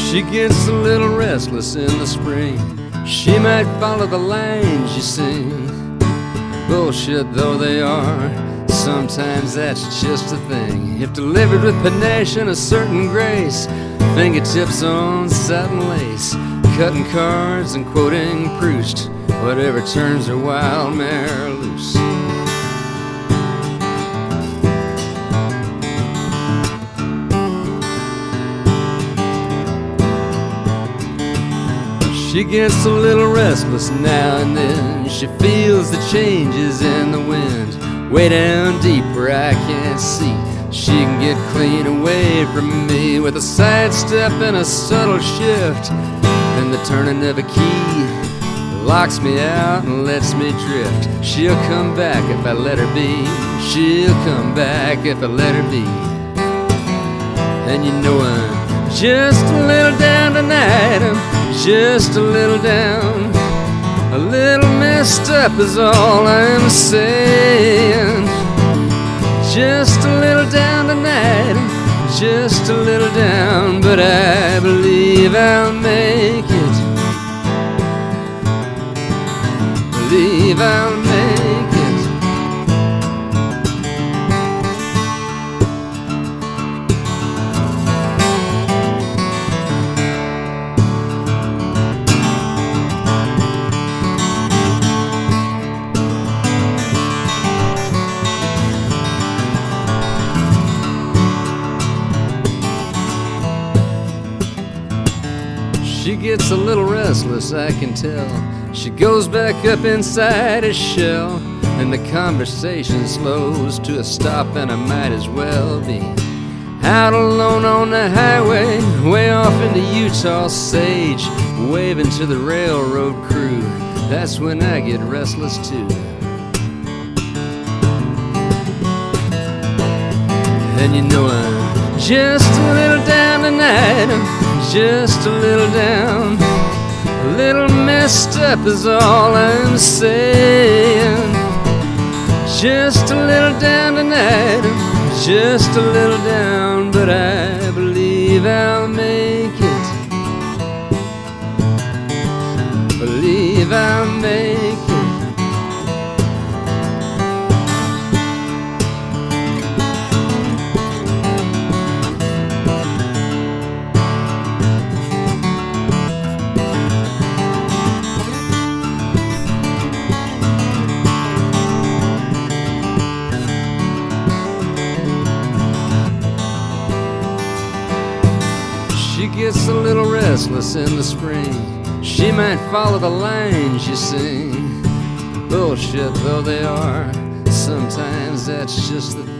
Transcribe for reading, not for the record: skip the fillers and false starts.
She gets a little restless in the spring. She might follow the lines you sing. Bullshit though they are, sometimes that's just a thing. If delivered with panache and a certain grace, fingertips on satin lace, cutting cards and quoting Proust, whatever turns her wild mare loose. She gets a little restless now and then. She feels the changes in the wind, way down deep where I can't see. She can get clean away from me with a sidestep and a subtle shift. Then the turning of a key locks me out and lets me drift. She'll come back if I let her be. She'll come back if I let her be. And you know I'm just a little down tonight. I'm just a little down, a little messed up is all I'm saying. Just a little down tonight, just a little down, but I believe I'll make it. Believe I'll make it. She gets a little restless, I can tell. She goes back up inside her shell, and the conversation slows to a stop, and I might as well be out alone on the highway, way off into Utah sage, waving to the railroad crew. That's when I get restless too. And you know I'm just a little down tonight. I'm just a little down, a little messed up is all I'm saying. Just a little down tonight, just a little down, but I believe I'll make it. Believe I'll make it. She gets a little restless in the spring. She might follow the lines you sing. Bullshit though they are, sometimes that's just the thing.